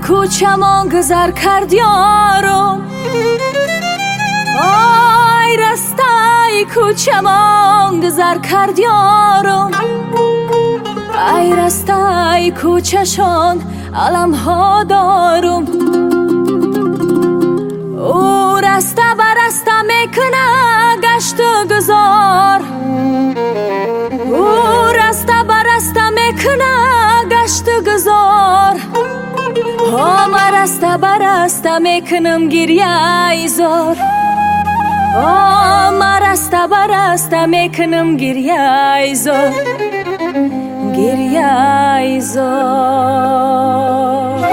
کوچمان گذر کرد یارم، آی رستای کوچمان گذر کرد یارم، ای رستای کوچشان علم ها دارم. او رسته برسته میکنه گشت و گذار، او رسته برسته میکنه گشت و گذار، ما رسته برسته میکنم گریه ایزار، ما رسته برسته میکنم گریه ایزار، گریه ایزار.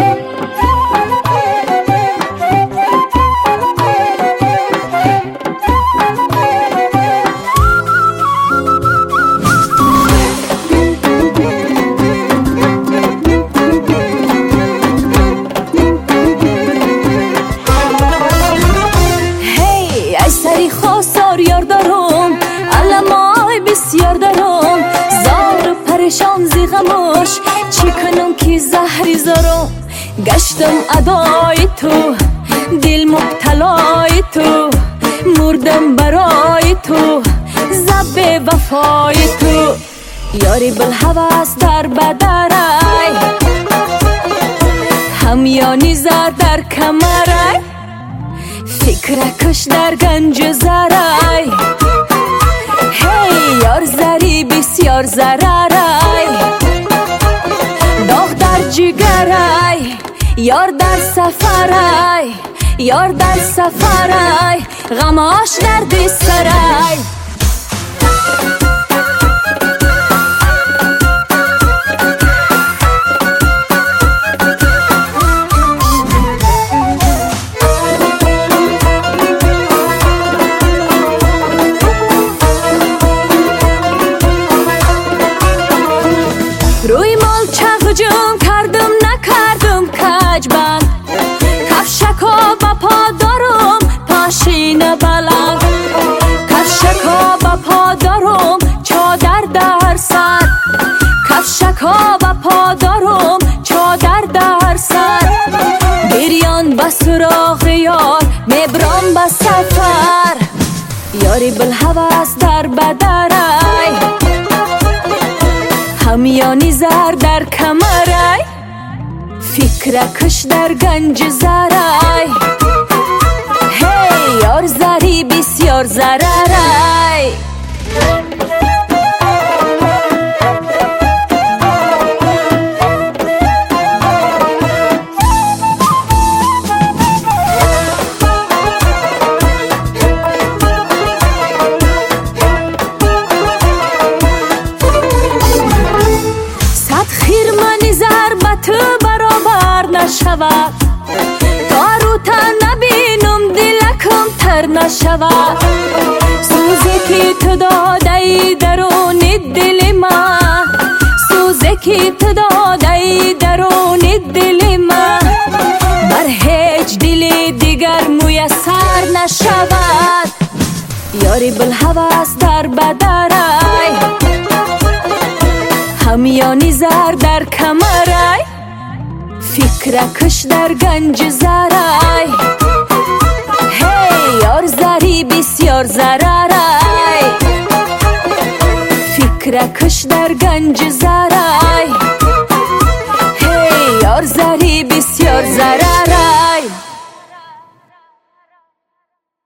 سری خواستار یار دارم، علمای بسیار دارم، زار و پریشان زی غماش چی کنم که زهری زارم. گشتم ادای تو، دل مبتلای تو، مردم برای تو، زب وفای تو. یاری بالحواس در بدرای، همیانی زر در کمرای، فکر کش در گنج زرای. هی یار زری بسیار زرارای، داغ در جگرای، یار در سفرای، یار در سفرای، غماش در دسترای. روی مال چه هجوم کردم نکردم کجبند، کفشکا با پا دارم پاشین بلند، کفشکا با پا دارم چادر در سر، کفشکا با پا دارم چادر در سر. بریان با سراغ یار میبرم با سفر، یاری بالحواس در بدرای، همیانی زر در کمرای، فکر کش در گنج زرای. هی یار زری بسیار زرارای. تو برابر نشود، کارو تا نبینم دلکم تر نشود. سوزی که تو داده ای درون دل ما، سوزی که تو داده ای درون دل ما، بر هیچ دل دیگر میسر نشود. یاری بالحواس در بدرای، همیانی زر در کمرای، فکر کش در گنج زرای. هی یار زری بسیار زرارای، فکر کش در گنج زرای. هی یار زری بسیار زرارای.